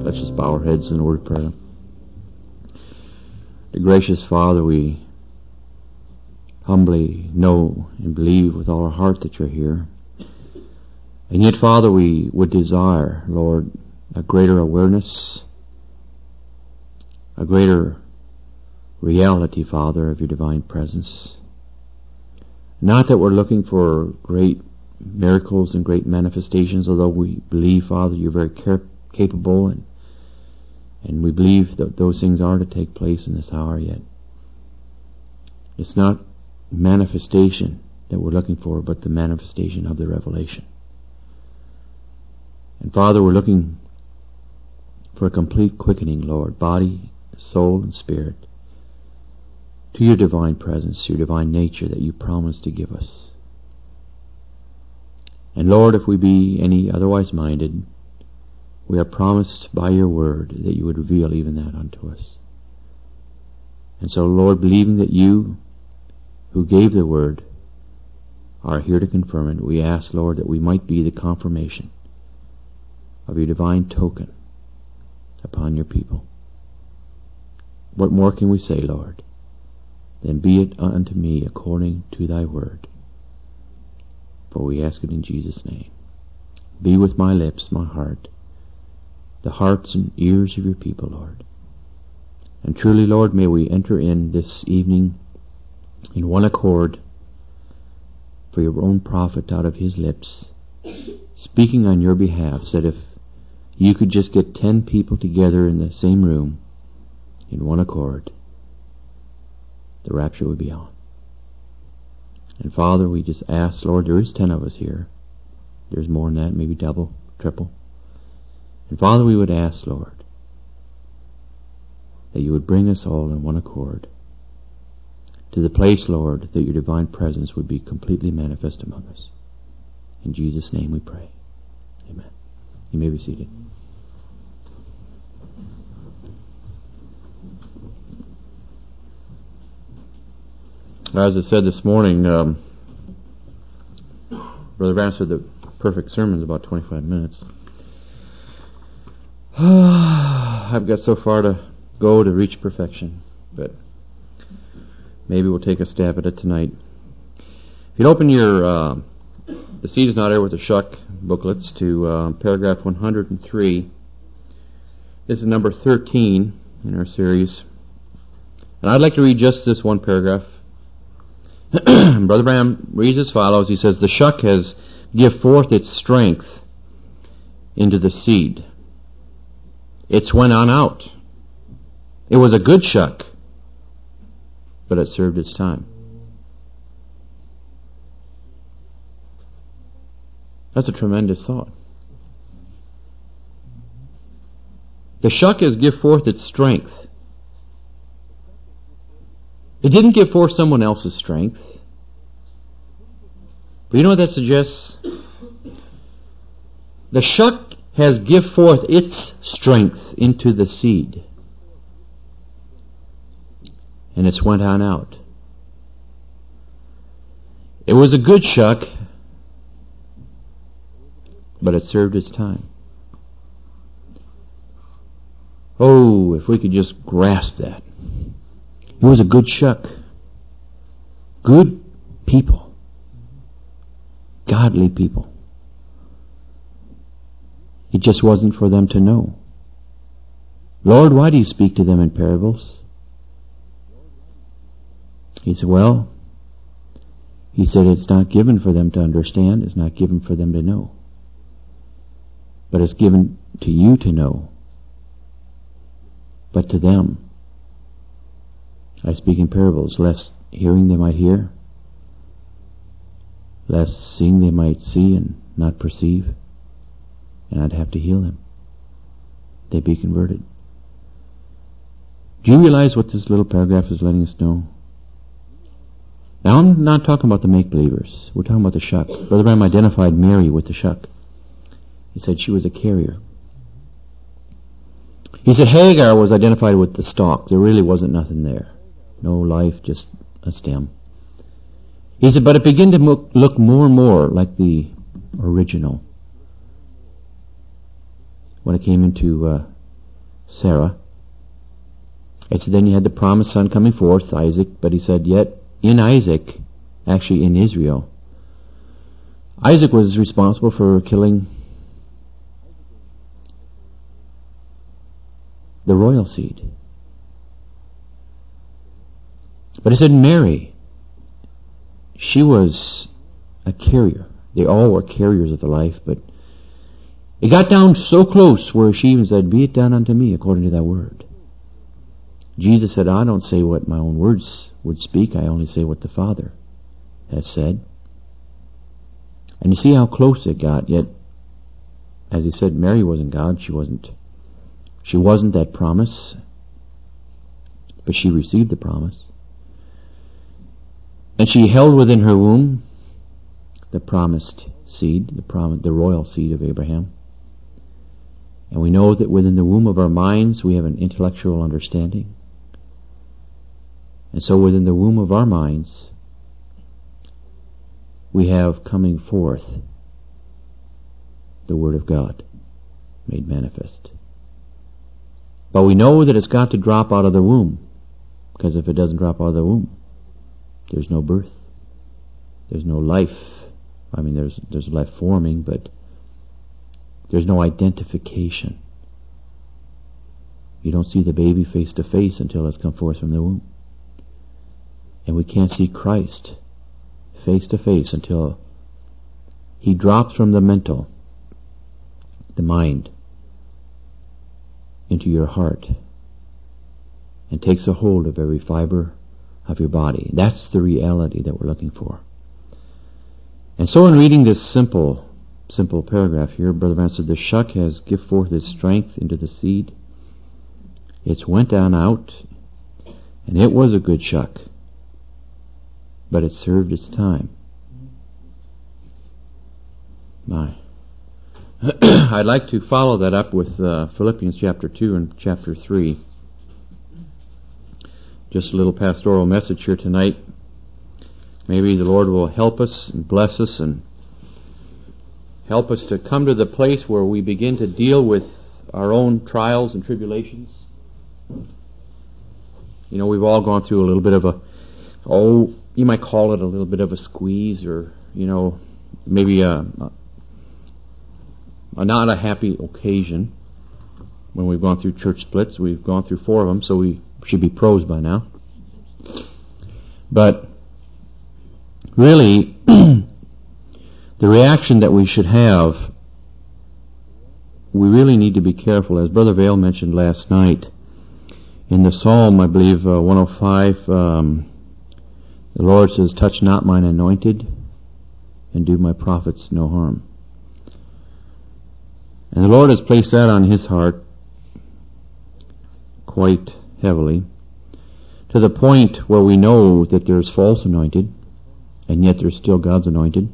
Let's just bow our heads in a word of prayer. The gracious Father, we humbly know and believe with all our heart that you're here. And yet, Father, we would desire, Lord, a greater awareness, a greater reality, Father, of your divine presence. Not that we're looking for great miracles and great manifestations, although we believe, Father, you're very capable, and we believe that those things are to take place in this hour yet. It's not manifestation that we're looking for, but the manifestation of the revelation. And Father, we're looking for a complete quickening, Lord, body, soul, and spirit, to your divine presence, your divine nature that you promised to give us. And Lord, if we be any otherwise minded, we are promised by your word that you would reveal even that unto us. And so, Lord, believing that you, who gave the word, are here to confirm it, we ask, Lord, that we might be the confirmation of your divine token upon your people. What more can we say, Lord, than be it unto me according to thy word? For we ask it in Jesus' name. Be with my lips, my heart, the hearts and ears of your people, Lord. And truly, Lord, may we enter in this evening in one accord for your own prophet out of his lips, speaking on your behalf, said if you could just get 10 people together in the same room in one accord, the rapture would be on. And Father, we just ask, Lord, there is 10 of us here. There's more than that, maybe double, triple. And Father, we would ask, Lord, that you would bring us all in one accord to the place, Lord, that your divine presence would be completely manifest among us. In Jesus' name we pray. Amen. You may be seated. As I said this morning, Brother Branham said the perfect sermon is about 25 minutes. I've got so far to go to reach perfection, but maybe we'll take a stab at it tonight. If you'd open your The Seed is Not Air with the Shuck booklets to paragraph 103. This is number 13 in our series. And I'd like to read just this one paragraph. Brother Branham reads as follows. He says, the shuck has give forth its strength into the seed. It's went on out. It was a good shuck, but it served its time. That's a tremendous thought. The shuck has give forth its strength. It didn't give forth someone else's strength. But you know what that suggests? The shuck has give forth its strength into the seed. And it's went on out. It was a good shuck, but it served its time. Oh, if we could just grasp that. It was a good shuck. Good people. Godly people. It just wasn't for them to know. Lord, why do you speak to them in parables? He said, it's not given for them to understand. It's not given for them to know. But it's given to you to know. But to them, I speak in parables, lest hearing they might hear, lest seeing they might see and not perceive, and I'd have to heal them. They'd be converted. Do you realize what this little paragraph is letting us know? Now, I'm not talking about the make-believers. We're talking about the shuck. Brother Branham identified Mary with the shuck. He said she was a carrier. He said Hagar was identified with the stalk. There really wasn't nothing there. No life, just a stem. He said, but it began to look more and more like the original when it came into Sarah. And so then you had the promised son coming forth, Isaac, but he said, yet in Isaac, actually in Israel, Isaac was responsible for killing the royal seed. But he said Mary, she was a carrier. They all were carriers of the life, but it got down so close where she even said, be it done unto me according to thy word. Jesus said, I don't say what my own words would speak, I only say what the Father has said. And you see how close it got, yet, as he said, Mary wasn't God, she wasn't that promise, but she received the promise. And she held within her womb the promised seed, the royal seed of Abraham. And we know that within the womb of our minds we have an intellectual understanding. And so within the womb of our minds we have coming forth the Word of God made manifest. But we know that it's got to drop out of the womb, because if it doesn't drop out of the womb, there's no birth. There's no life. I mean, there's life forming, but there's no identification. You don't see the baby face to face until it's come forth from the womb. And we can't see Christ face to face until He drops from the mental, the mind, into your heart and takes a hold of every fiber of your body. That's the reality that we're looking for. And so in reading this simple paragraph here, Brother Branham said, the shuck has give forth its strength into the seed. It's went on out, and it was a good shuck, but it served its time. My. I'd like to follow that up with Philippians chapter 2 and chapter 3. Just a little pastoral message here tonight. Maybe the Lord will help us and bless us and help us to come to the place where we begin to deal with our own trials and tribulations. You know, we've all gone through a little bit of you might call it a little bit of a squeeze, or, maybe not a happy occasion when we've gone through church splits. We've gone through 4 of them, so we should be pros by now. But really, the reaction that we should have, we really need to be careful. As Brother Vail mentioned last night, in the Psalm, I believe, 105, the Lord says, touch not mine anointed, and do my prophets no harm. And the Lord has placed that on His heart quite heavily, to the point where we know that there's false anointed, and yet there's still God's anointed.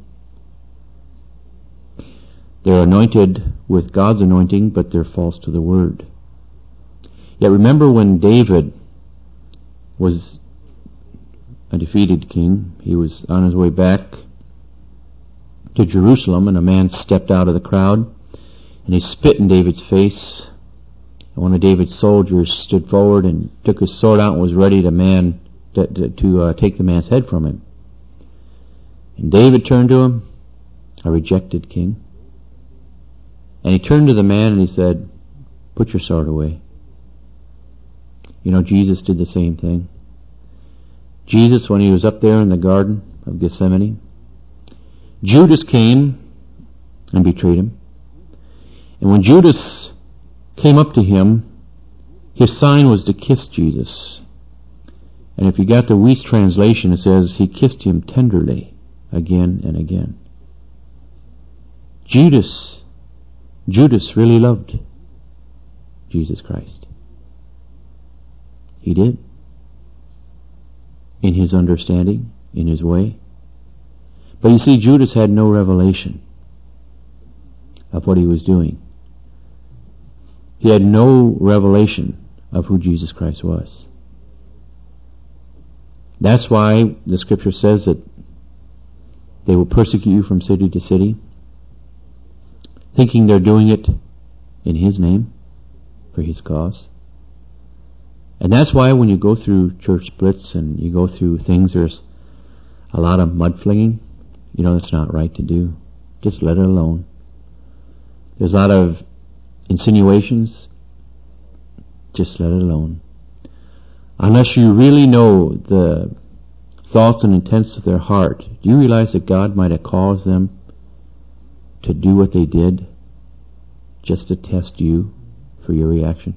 They're anointed with God's anointing, but they're false to the Word. Yet remember when David was a defeated king, he was on his way back to Jerusalem, and a man stepped out of the crowd, and he spit in David's face. And one of David's soldiers stood forward and took his sword out and was ready to take the man's head from him. And David turned to him, a rejected king, and he turned to the man and he said, put your sword away. Jesus did the same thing. Jesus, when he was up there in the Garden of Gethsemane, Judas came and betrayed him. And when Judas came up to him, his sign was to kiss Jesus. And if you got the Weiss translation, it says he kissed him tenderly again and again. Judas really loved Jesus Christ. He did. In his understanding, in his way. But you see, Judas had no revelation of what he was doing. He had no revelation of who Jesus Christ was. That's why the Scripture says that they will persecute you from city to city, thinking they're doing it in His name. for His cause. And that's why when you go through church splits and you go through things, there's a lot of mudflinging. You know, it's not right to do. Just let it alone. There's a lot of insinuations. Just let it alone. Unless you really know the thoughts and intents of their heart, do you realize that God might have caused them to do what they did just to test you for your reaction?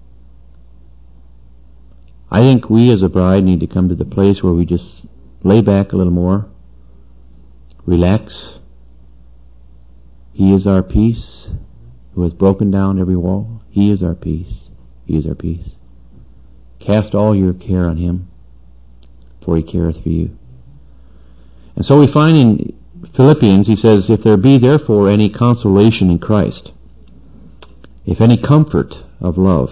I think we as a bride need to come to the place where we just lay back a little more, relax. He is our peace, who has broken down every wall. He is our peace. He is our peace. Cast all your care on Him, for He careth for you. And so we find in Philippians, he says, if there be therefore any consolation in Christ, if any comfort of love,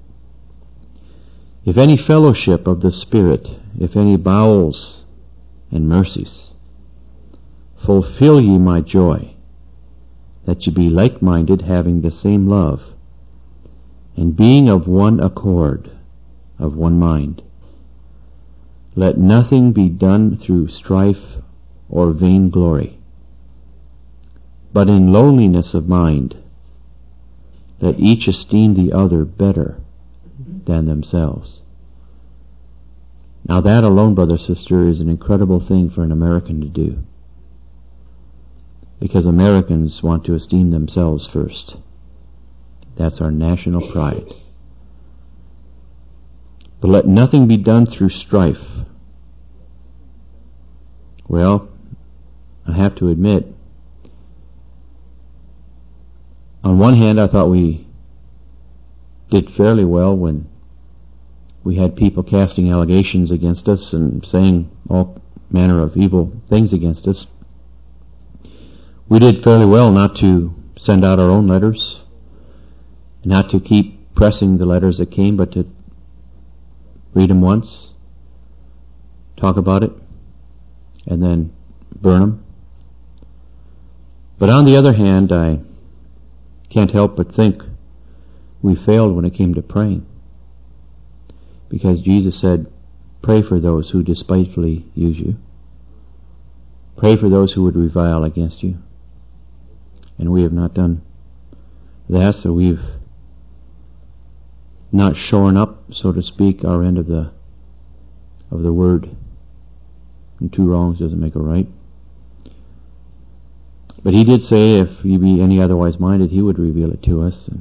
if any fellowship of the Spirit, if any bowels and mercies, fulfill ye my joy, that ye be like-minded, having the same love, and being of one accord, of one mind. Let nothing be done through strife or vain glory, but in lowliness of mind, let each esteem the other better than themselves. Now that alone, brother, sister, is an incredible thing for an American to do. Because Americans want to esteem themselves first. That's our national pride. But let nothing be done through strife. Well, I have to admit, on one hand, I thought we did fairly well when we had people casting allegations against us and saying all manner of evil things against us. We did fairly well not to send out our own letters, not to keep pressing the letters that came, but to read them once, talk about it, and then burn them. But on the other hand, I can't help but think we failed when it came to praying. Because Jesus said, pray for those who despitefully use you. Pray for those who would revile against you. And we have not done that, so we've not shorn up, so to speak, our end of the word. And two wrongs doesn't make a right. But He did say, if ye be any otherwise minded, He would reveal it to us.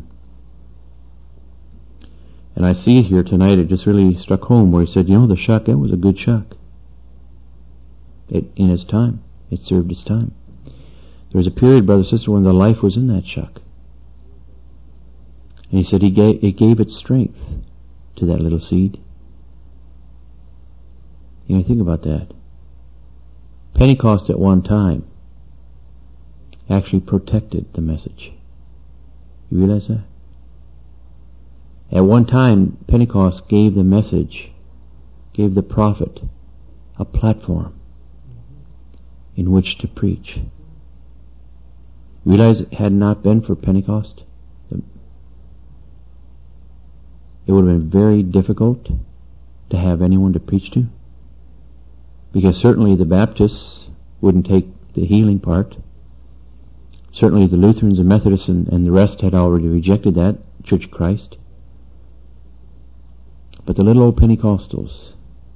And I see it here tonight, it just really struck home where He said, the shuck, that was a good shuck. In its time. It served its time. There was a period, brother, sister, when the life was in that shuck. And He said it gave its strength to that little seed. Think about that. Pentecost at one time actually protected the message. You realize that? At one time, Pentecost gave the message, gave the prophet a platform in which to preach. You realize it had not been for Pentecost, it would have been very difficult to have anyone to preach to. Because certainly the Baptists wouldn't take the healing part. Certainly the Lutherans and Methodists and the rest had already rejected that, Church of Christ. But the little old Pentecostals,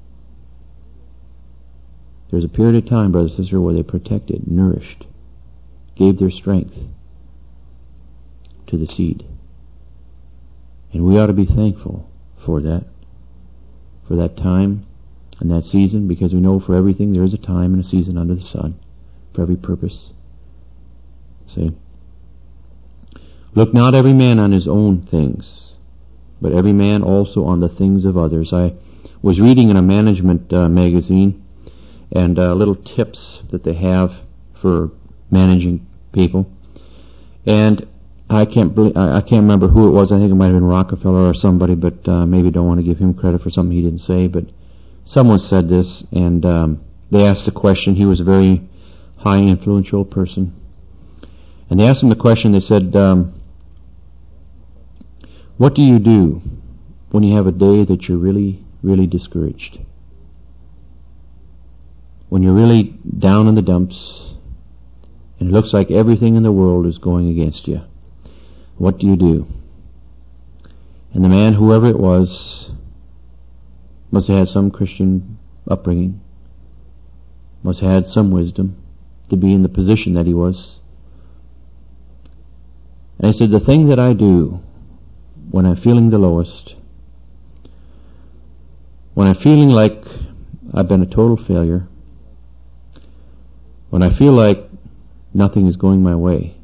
there was a period of time, brother and sister, where they protected, nourished, gave their strength to the seed. And we ought to be thankful for that time and that season, because we know for everything there is a time and a season under the sun, for every purpose. See? Look not every man on his own things, but every man also on the things of others. I was reading in a management magazine, and little tips that they have for managing people. And I can't remember who it was. I think it might have been Rockefeller or somebody, but maybe don't want to give him credit for something he didn't say. But someone said this, and they asked the question. He was a very high influential person. And they asked him the question, they said, What do you do when you have a day that you're really, really discouraged? When you're really down in the dumps and it looks like everything in the world is going against you, what do you do? And the man, whoever it was, must have had some Christian upbringing, must have had some wisdom to be in the position that he was. And he said, the thing that I do when I'm feeling the lowest, when I'm feeling like I've been a total failure, when I feel like nothing is going my way,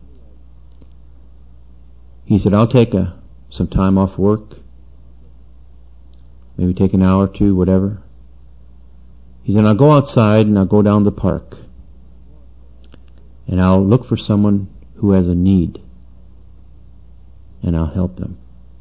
he said, I'll take some time off work, maybe take an hour or two, whatever. He said, I'll go outside and I'll go down the park and I'll look for someone who has a need and I'll help them.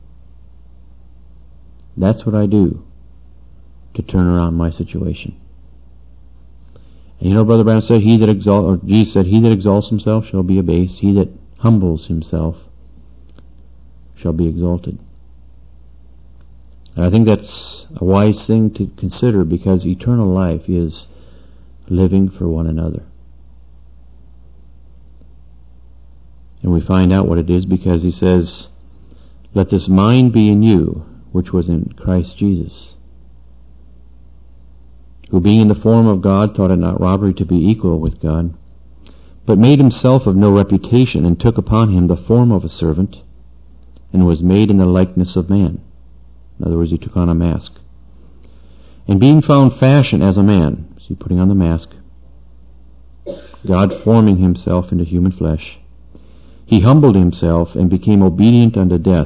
That's what I do to turn around my situation. And you know, Brother Branham said, Jesus said, he that exalts himself shall be abased. He that humbles himself shall be exalted. And I think that's a wise thing to consider, because eternal life is living for one another. And we find out what it is because he says, let this mind be in you, which was in Christ Jesus, who being in the form of God thought it not robbery to be equal with God, but made himself of no reputation, and took upon him the form of a servant, and was made in the likeness of man. In other words, he took on a mask. And being found fashion as a man, see, putting on the mask, God forming himself into human flesh, he humbled himself and became obedient unto death,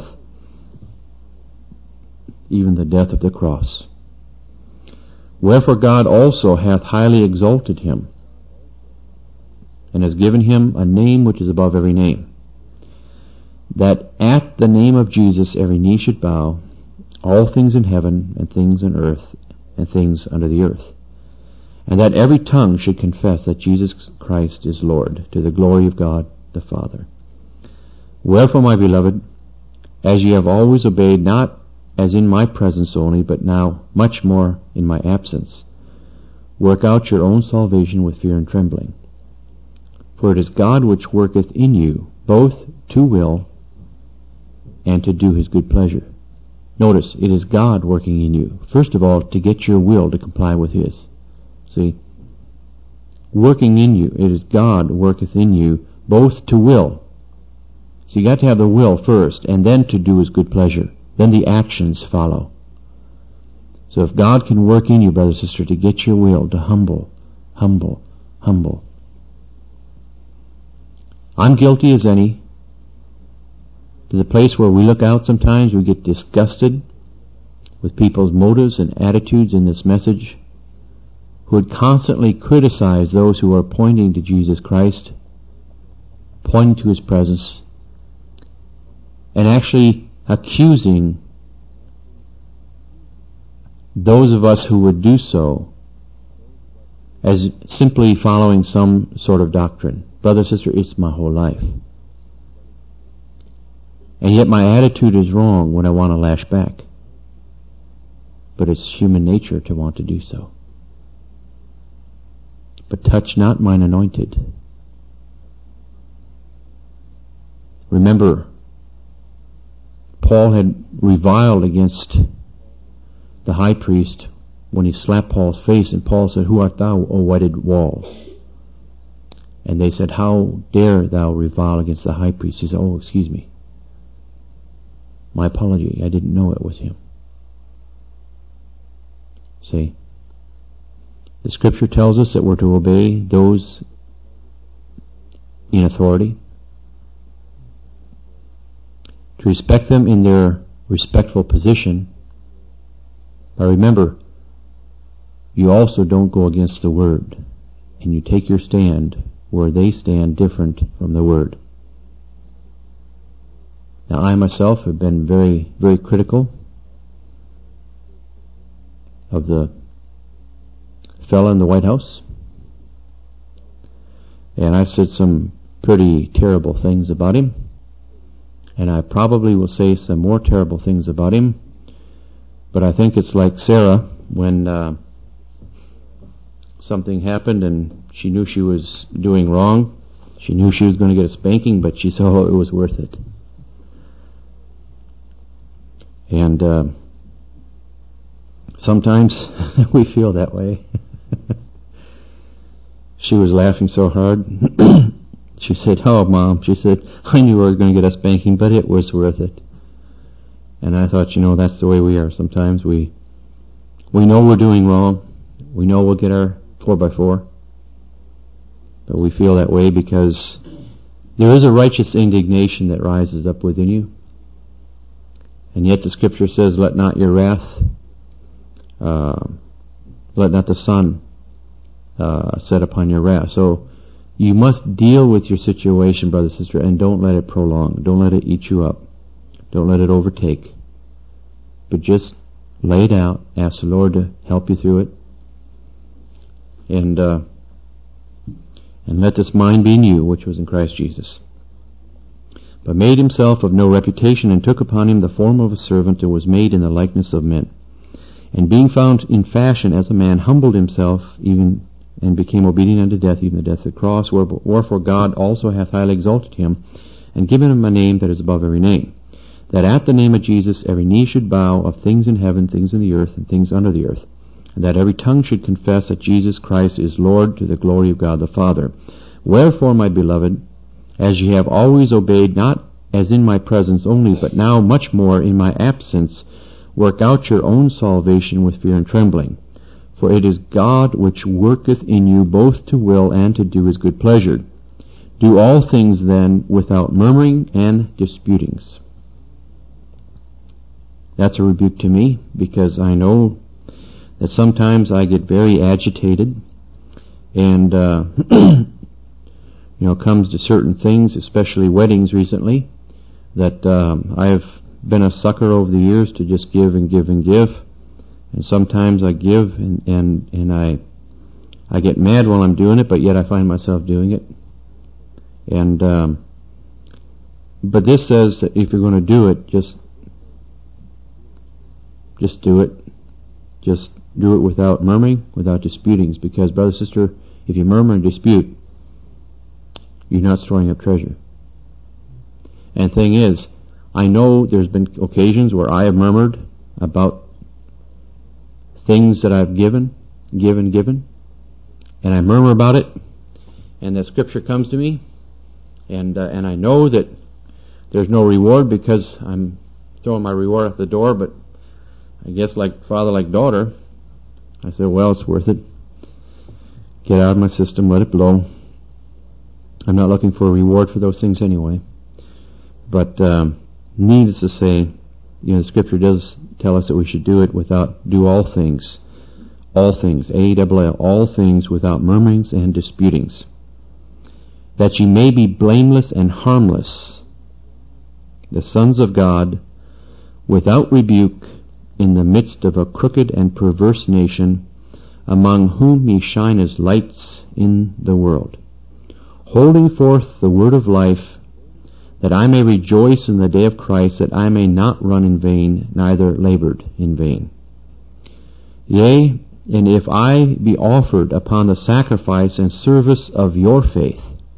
even the death of the cross. Wherefore God also hath highly exalted him, and has given him a name which is above every name, that at the name of Jesus every knee should bow, all things in heaven and things on earth and things under the earth, and that every tongue should confess that Jesus Christ is Lord, to the glory of God the Father. Wherefore, my beloved, as ye have always obeyed, not as in my presence only, but now much more in my absence, work out your own salvation with fear and trembling. For it is God which worketh in you, both to will and to do his good pleasure. Notice, it is God working in you. First of all, to get your will to comply with his. See? Working in you. It is God worketh in you, both to will. So you got to have the will first, and then to do his good pleasure. Then the actions follow. So if God can work in you, brother, sister, to get your will to humble. I'm guilty as any. To the place where we look out sometimes, we get disgusted with people's motives and attitudes in this message, who would constantly criticize those who are pointing to Jesus Christ, pointing to his presence, and actually accusing those of us who would do so as simply following some sort of doctrine. Brother, sister, it's my whole life. And yet my attitude is wrong when I want to lash back. But it's human nature to want to do so. But touch not mine anointed. Remember, Paul had reviled against the high priest when he slapped Paul's face, and Paul said, who art thou, O wetted wall? And they said, how dare thou revile against the high priest? He said, oh, excuse me. My apology, I didn't know it was him. See, the scripture tells us that we're to obey those in authority, to respect them in their respectful position. But remember, you also don't go against the Word, and you take your stand where they stand different from the Word. Now, I myself have been very, very critical of the fellow in the White House, and I've said some pretty terrible things about him. And I probably will say some more terrible things about him, but I think it's like Sarah when something happened and she knew she was doing wrong. She knew she was going to get a spanking, but she saw it was worth it. And sometimes we feel that way. She was laughing so hard. She said, "Oh, Mom," she said, "I knew I was going to get a spanking, but it was worth it." And I thought, that's the way we are sometimes. We know we're doing wrong. We know we'll get our 4x4. But we feel that way because there is a righteous indignation that rises up within you. And yet the Scripture says, let not your wrath, let not the sun set upon your wrath. So you must deal with your situation, brother, sister, and don't let it prolong. Don't let it eat you up. Don't let it overtake. But just lay it out. Ask the Lord to help you through it. And let this mind be in you, which was in Christ Jesus. But made himself of no reputation, and took upon him the form of a servant, and was made in the likeness of men. And being found in fashion as a man, humbled himself, even and became obedient unto death, even the death of the cross. Wherefore God also hath highly exalted him, and given him a name that is above every name, that at the name of Jesus every knee should bow, of things in heaven, things in the earth, and things under the earth, and that every tongue should confess that Jesus Christ is Lord, to the glory of God the Father. Wherefore, my beloved, as ye have always obeyed, not as in my presence only, but now much more in my absence, work out your own salvation with fear and trembling. For it is God which worketh in you both to will and to do his good pleasure. Do all things then without murmuring and disputings. That's a rebuke to me, because I know that sometimes I get very agitated, and comes to certain things, especially weddings recently, that I've been a sucker over the years to just give and give and give, and sometimes I give and I get mad while I'm doing it, but yet I find myself doing it. And but this says that if you're going to do it, just do it. Just do it without murmuring, without disputings, because, brother, sister, if you murmur and dispute, you're not storing up treasure. And the thing is, I know there's been occasions where I have murmured about things that I've given, and I murmur about it, and the Scripture comes to me, and I know that there's no reward because I'm throwing my reward at the door, but I guess like father, like daughter, I said, well, it's worth it. Get out of my system, let it blow. I'm not looking for a reward for those things anyway. But needless to say, the Scripture does tell us that we should do all things, A-double-L, all things without murmurings and disputings, that ye may be blameless and harmless, the sons of God, without rebuke, in the midst of a crooked and perverse nation, among whom ye shine as lights in the world, holding forth the word of life, that I may rejoice in the day of Christ, that I may not run in vain, neither labored in vain. Yea, and if I be offered upon the sacrifice and service of your faith,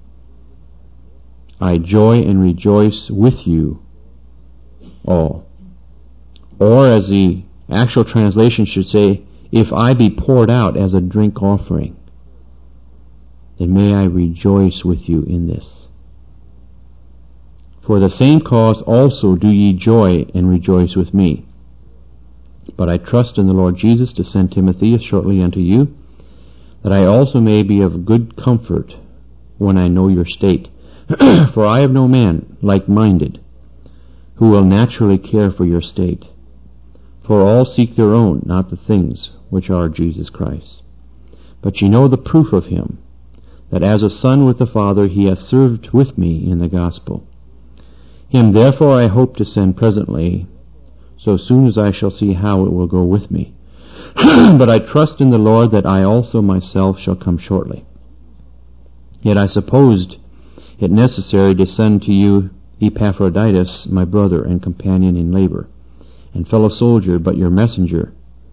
I joy and rejoice with you all. Or, as the actual translation should say, if I be poured out as a drink offering, then may I rejoice with you in this. For the same cause also do ye joy and rejoice with me. But I trust in the Lord Jesus to send Timothy shortly unto you, that I also may be of good comfort when I know your state. For I have no man like-minded, who will naturally care for your state. For all seek their own, not the things which are Jesus Christ. But ye know the proof of him, that as a son with the Father he hath served with me in the gospel. Him therefore I hope to send presently, so soon as I shall see how it will go with me. But I trust in the Lord that I also myself shall come shortly. Yet I supposed it necessary to send to you Epaphroditus, my brother and companion in labor, and fellow soldier, but your messenger,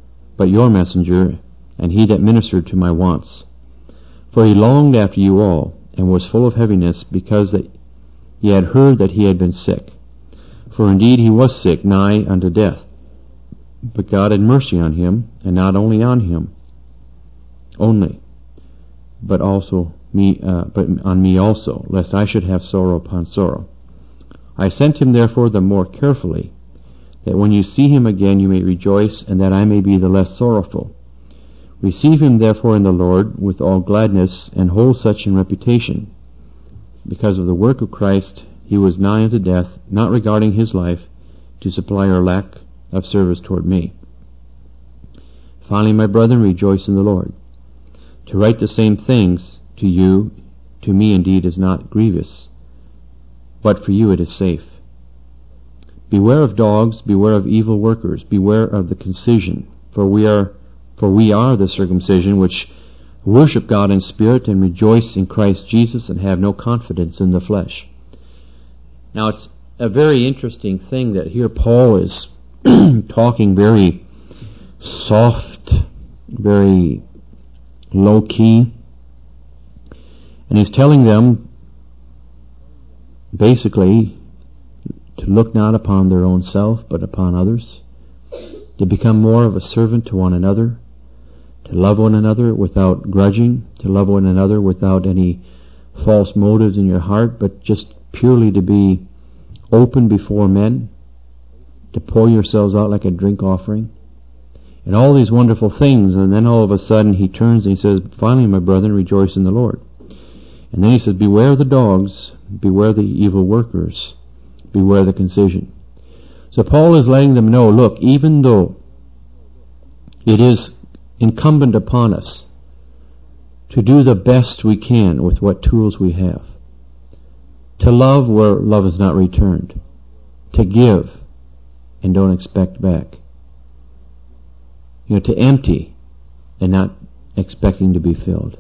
and he that ministered to my wants. For he longed after you all, and was full of heaviness, because that ye had heard that he had been sick. For indeed he was sick, nigh unto death. But God had mercy on him, and not only on him only, but on me also, lest I should have sorrow upon sorrow. I sent him therefore the more carefully, that when you see him again you may rejoice, and that I may be the less sorrowful. Receive him therefore in the Lord with all gladness, and hold such in reputation. Because of the work of Christ he was nigh unto death, not regarding his life, to supply our lack of service toward me. Finally, my brethren, rejoice in the Lord. To write the same things to you, to me indeed is not grievous, but for you it is safe. Beware of dogs, beware of evil workers, beware of the concision, for we are the circumcision which worship God in spirit and rejoice in Christ Jesus and have no confidence in the flesh. Now it's a very interesting thing that here Paul is talking very soft, very low-key, and he's telling them basically to look not upon their own self but upon others, to become more of a servant to one another, to love one another without grudging, to love one another without any false motives in your heart, but just purely to be open before men, to pour yourselves out like a drink offering, and all these wonderful things. And then all of a sudden he turns and he says, finally, my brethren, rejoice in the Lord. And then he says, beware the dogs, beware the evil workers, beware the concision. So Paul is letting them know, look, even though it is incumbent upon us to do the best we can with what tools we have, to love where love is not returned, to give and don't expect back, to empty and not expecting to be filled,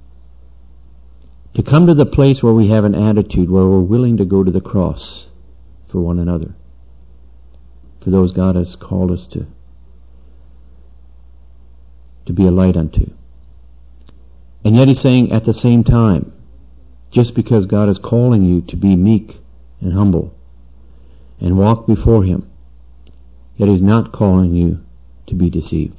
to come to the place where we have an attitude where we're willing to go to the cross for one another, for those God has called us to be a light unto. And yet he's saying at the same time, just because God is calling you to be meek and humble and walk before him, yet he's not calling you to be deceived.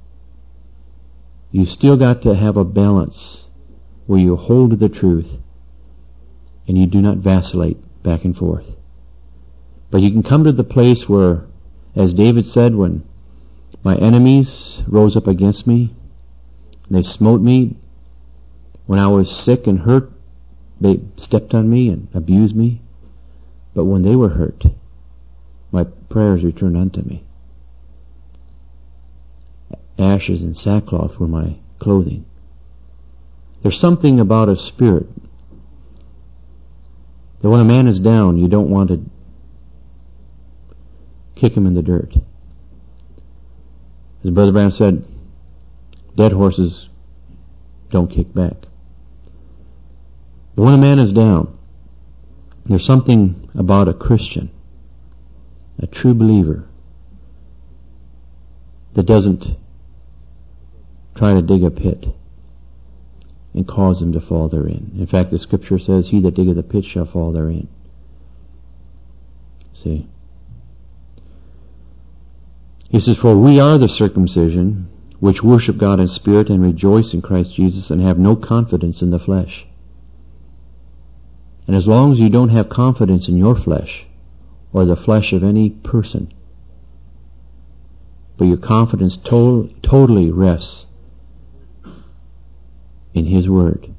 You still got to have a balance where you hold to the truth and you do not vacillate back and forth. But you can come to the place where, as David said, when my enemies rose up against me, and they smote me, when I was sick and hurt, they stepped on me and abused me. But when they were hurt, my prayers returned unto me. Ashes and sackcloth were my clothing. There's something about a spirit that when a man is down, you don't want to kick him in the dirt. As Brother Branham said, dead horses don't kick back. But when a man is down, there's something about a Christian, a true believer, that doesn't try to dig a pit and cause him to fall therein. In fact, the scripture says, he that diggeth a pit shall fall therein. See? He says, for we are the circumcision, which worship God in spirit and rejoice in Christ Jesus and have no confidence in the flesh. And as long as you don't have confidence in your flesh or the flesh of any person, but your confidence totally rests in His Word,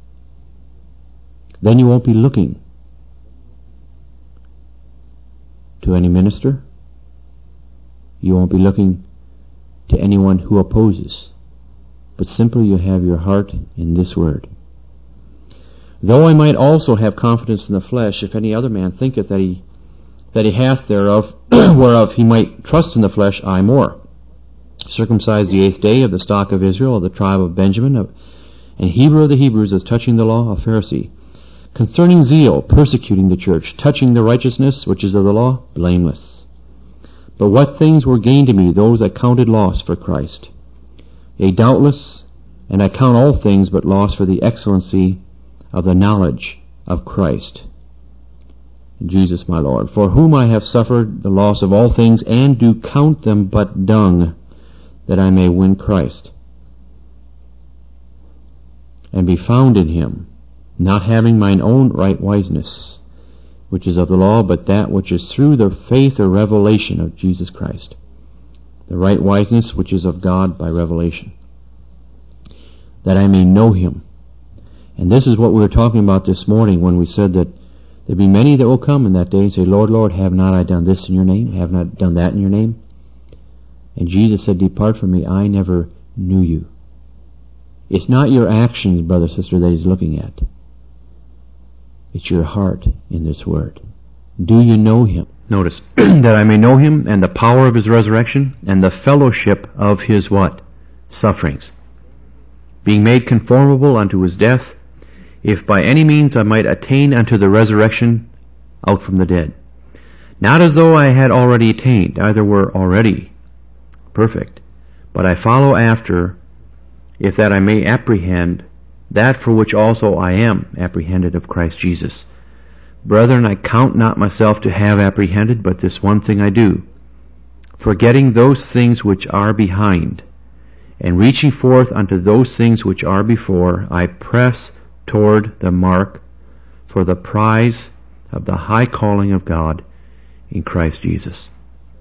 then you won't be looking to any minister. You won't be looking to anyone who opposes, but simply you have your heart in this Word. Though I might also have confidence in the flesh, if any other man thinketh that he hath thereof, whereof he might trust in the flesh, I more. Circumcised the 8th day, of the stock of Israel, of the tribe of Benjamin, and Hebrew of the Hebrews, as touching the law, a Pharisee. Concerning zeal, persecuting the church, touching the righteousness which is of the law, blameless. But what things were gain to me, those I counted loss for Christ. Yea, doubtless, and I count all things but loss for the excellency of the knowledge of Christ, Jesus my Lord, for whom I have suffered the loss of all things, and do count them but dung, that I may win Christ, and be found in him, not having mine own right wiseness, which is of the law, but that which is through the faith or revelation of Jesus Christ, the right wiseness which is of God by revelation, that I may know him. And this is what we were talking about this morning when we said that there be many that will come in that day and say, Lord, Lord, have not I done this in your name? Have not done that in your name? And Jesus said, depart from me, I never knew you. It's not your actions, brother, sister, that he's looking at. It's your heart in this word. Do you know him? Notice, that I may know him and the power of his resurrection and the fellowship of his what? Sufferings. Being made conformable unto his death, if by any means I might attain unto the resurrection out from the dead. Not as though I had already attained, either were already perfect, but I follow after, if that I may apprehend that for which also I am apprehended of Christ Jesus. Brethren, I count not myself to have apprehended, but this one thing I do, forgetting those things which are behind, and reaching forth unto those things which are before, I press toward the mark for the prize of the high calling of God in Christ Jesus.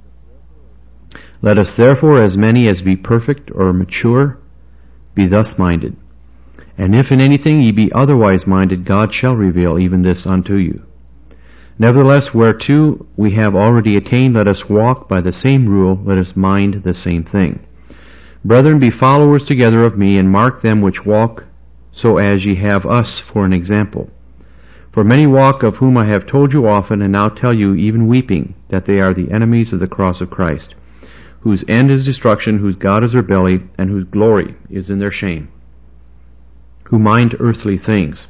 Let us therefore, as many as be perfect or mature, be thus minded. And if in anything ye be otherwise minded, God shall reveal even this unto you. Nevertheless, whereto we have already attained, let us walk by the same rule, let us mind the same thing. Brethren, be followers together of me, and mark them which walk so as ye have us for an example. For many walk, of whom I have told you often, and now tell you, even weeping, that they are the enemies of the cross of Christ, whose end is destruction, whose God is their belly, and whose glory is in their shame, who mind earthly things.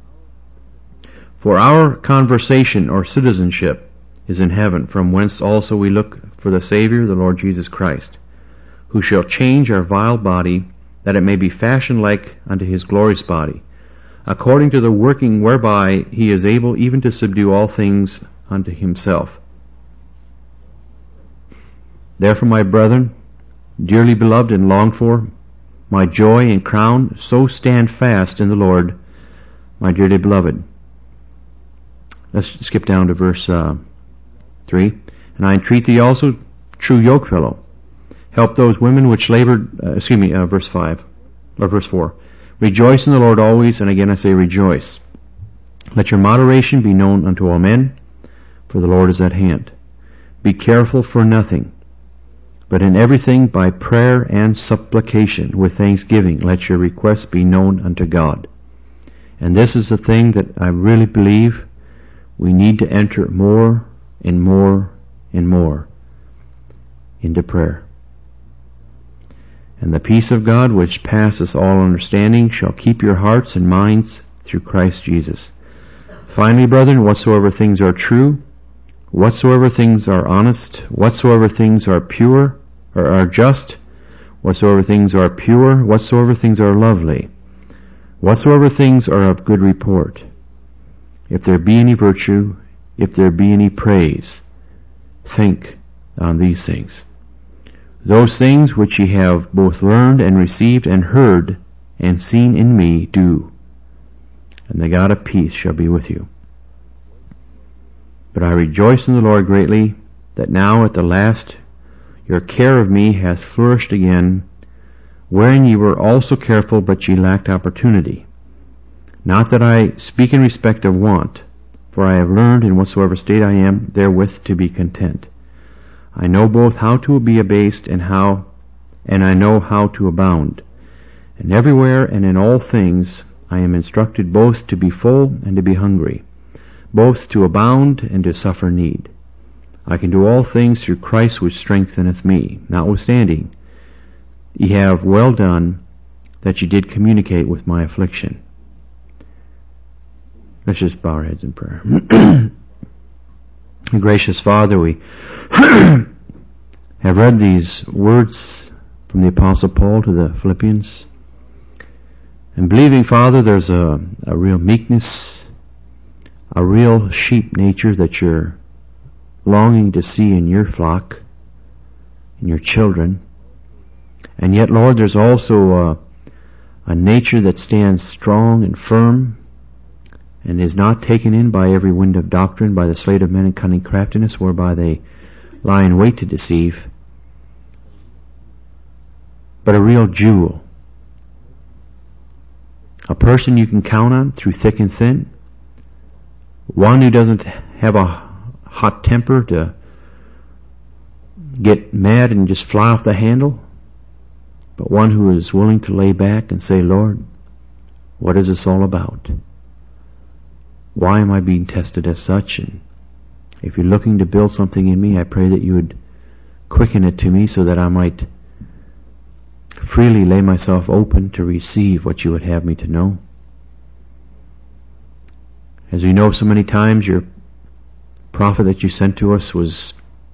For our conversation or citizenship is in heaven, from whence also we look for the Savior, the Lord Jesus Christ, who shall change our vile body, that it may be fashioned like unto his glorious body, according to the working whereby he is able even to subdue all things unto himself. Therefore, my brethren, dearly beloved and longed for, my joy and crown, so stand fast in the Lord, my dearly beloved. Let's skip down to verse 3. And I entreat thee also, true yokefellow, help those women which labored, verse 5, or verse 4. Rejoice in the Lord always, and again I say rejoice. Let your moderation be known unto all men, for the Lord is at hand. Be careful for nothing, but in everything by prayer and supplication with thanksgiving let your requests be known unto God. And this is the thing that I really believe we need to enter more and more and more into prayer. And the peace of God, which passeth all understanding, shall keep your hearts and minds through Christ Jesus. Finally, brethren, whatsoever things are true, whatsoever things are honest, whatsoever things are pure, or are just, whatsoever things are pure, whatsoever things are lovely, whatsoever things are of good report, if there be any virtue, if there be any praise, think on these things. Those things which ye have both learned and received and heard and seen in me, do, and the God of peace shall be with you. But I rejoice in the Lord greatly, that now at the last your care of me hath flourished again, wherein ye were also careful, but ye lacked opportunity. Not that I speak in respect of want, for I have learned in whatsoever state I am therewith to be content. I know both how to be abased and I know how to abound. And everywhere and in all things I am instructed both to be full and to be hungry, both to abound and to suffer need. I can do all things through Christ which strengtheneth me. Notwithstanding, ye have well done that ye did communicate with my affliction. Let's just bow our heads in prayer. Gracious Father, we have read these words from the Apostle Paul to the Philippians. And believing, Father, there's a real meekness, a real sheep nature that you're longing to see in your flock, in your children. And yet, Lord, there's also a nature that stands strong and firm and is not taken in by every wind of doctrine, by the sleight of men and cunning craftiness, whereby they lie in wait to deceive, but a real jewel. A person you can count on through thick and thin. One who doesn't have a hot temper to get mad and just fly off the handle, but one who is willing to lay back and say, Lord, what is this all about? Why am I being tested as such? And if you're looking to build something in me, I pray that you would quicken it to me so that I might freely lay myself open to receive what you would have me to know. As we know so many times, your prophet that you sent to us was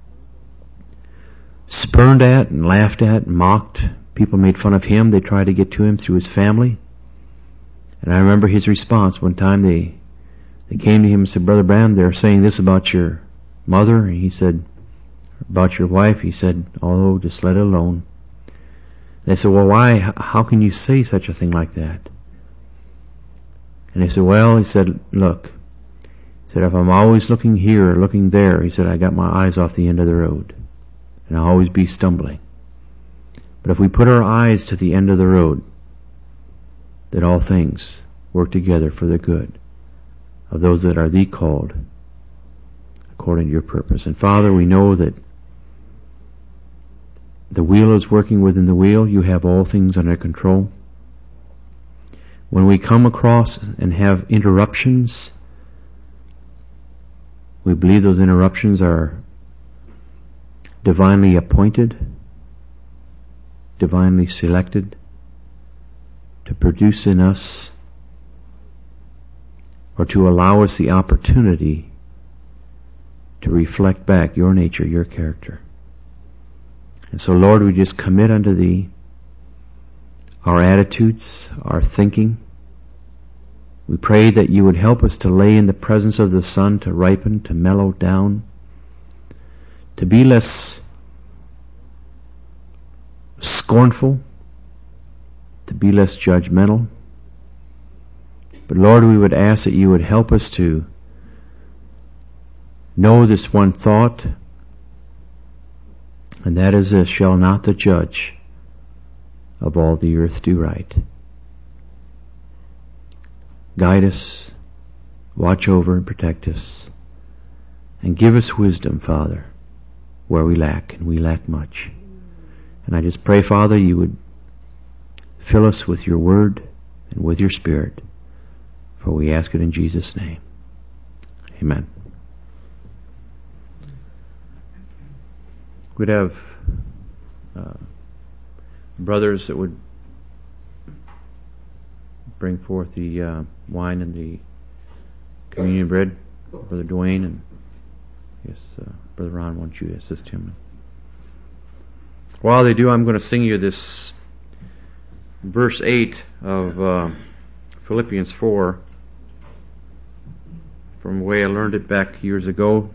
spurned at and laughed at and mocked. People made fun of him. They tried to get to him through his family. And I remember his response one time. They came to him and said, Brother Branham, they're saying this about your mother. And he said, about your wife. He said, oh, just let it alone. They said, well, why? How can you say such a thing like that? And he said, well, he said, look, he said, if I'm always looking here or looking there, he said, I got my eyes off the end of the road. And I'll always be stumbling. But if we put our eyes to the end of the road, that all things work together for the good of those that are thee called according to your purpose. And Father, we know that the wheel is working within the wheel. You have all things under control. When we come across and have interruptions, we believe those interruptions are divinely appointed, divinely selected to produce in us or to allow us the opportunity to reflect back your nature, your character. And so, Lord, we just commit unto thee our attitudes, our thinking. We pray that you would help us to lay in the presence of the sun, to ripen, to mellow down, to be less scornful, to be less judgmental. But Lord, we would ask that you would help us to know this one thought, and that is this: shall not the judge of all the earth do right? Guide us, watch over and protect us, and give us wisdom, Father, where we lack, and we lack much. And I just pray, Father, you would fill us with your word and with your spirit, for we ask it in Jesus' name. Amen. We'd have brothers that would bring forth the wine and the communion bread. Brother Dwayne and yes, Brother Ron, won't you assist him? While they do, I'm going to sing you this verse 8 of Philippians 4 from the way I learned it back years ago.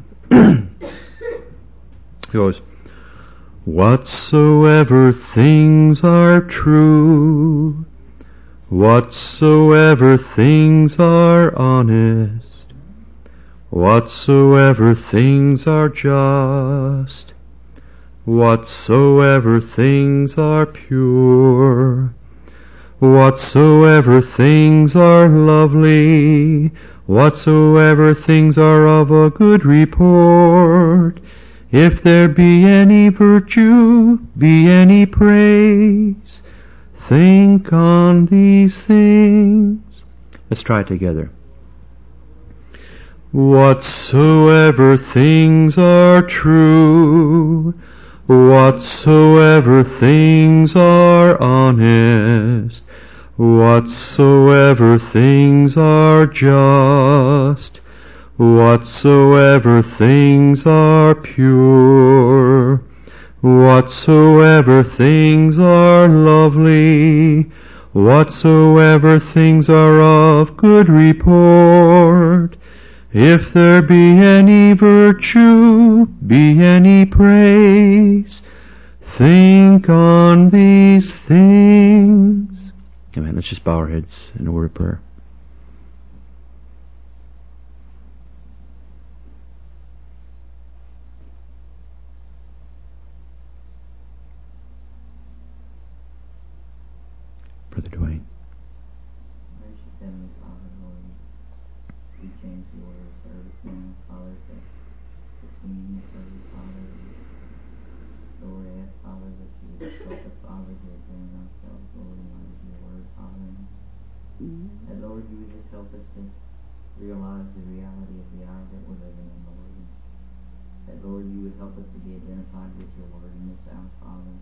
It goes, whatsoever things are true, whatsoever things are honest, whatsoever things are just, whatsoever things are pure, whatsoever things are lovely, whatsoever things are of a good report, if there be any virtue, be any praise, think on these things. Let's try it together. Whatsoever things are true, whatsoever things are honest, Whatsoever things are just, whatsoever things are pure, whatsoever things are lovely, whatsoever things are of good report, if there be any virtue, be any praise, think on these things. Amen. Let's just bow our heads in a word of prayer. Brother Dwayne. Gracious Heavenly Father, Lord, we change the order of service now, Father, to the communion service, Father. Lord, I ask, Father, that you would help us, Father, to examine ourselves, Lord, in light of your word, Father. That, Lord, you would just help us to realize the reality of the hour that we're living in, Lord. That, Lord, you would help us to be identified with your word in this hour, Father.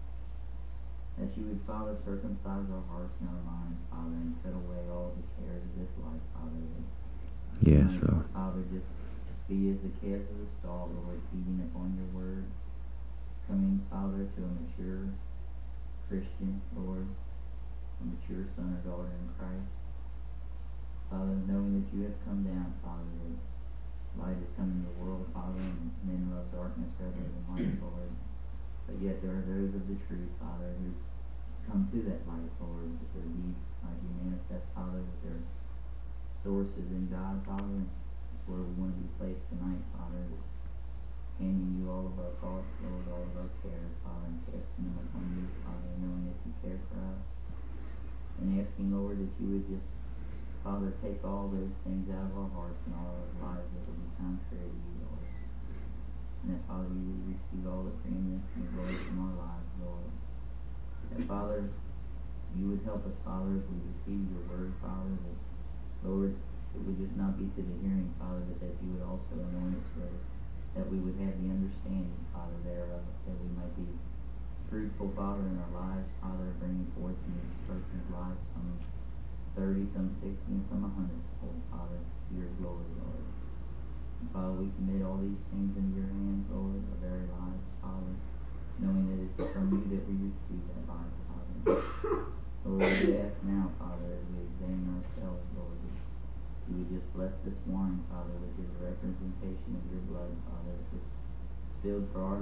That you would, Father, circumcise our hearts and our minds, Father, and put away all the cares of this life, Father. Yes, Lord. Father, just be as the calves of the stall, Lord, feeding upon your word, coming, Father, to a mature Christian, Lord, a mature son or daughter in Christ. Father, knowing that you have come down, Father, that light has come into the world, Father, and men love darkness rather than light, Lord. But yet there are those of the truth, Father, who come to that light, Lord, that their deeds might be manifest, Father, that their source is in God, Father. That's where we want to be placed tonight, Father, handing you all of our thoughts, Lord, all of our cares, Father, and casting them upon you, Father, knowing that you care for us. And asking, Lord, that you would just, Father, take all those things out of our hearts and all of our lives that would be contrary to you, Lord. And that, Father, you would receive all the preeminence and the glory from our lives, Lord. That, Father, you would help us, Father, as we receive your word, Father, that, Lord, it would just not be to the hearing, Father, but that you would also anoint it to us, that we would have the understanding, Father, thereof, that we might be fruitful, Father, in our lives, Father, bringing forth in each person's life, some 30, some 60, and some 100-fold, Father, to your glory, Lord. Father, we commit all these things into your hands, Lord, our very lives, Father, knowing that it's from you that we receive that life, Father. Lord, we ask now, Father, as we examine ourselves, Lord, that you would just bless this wine, Father, which is a representation of your blood, Father, that was spilled for our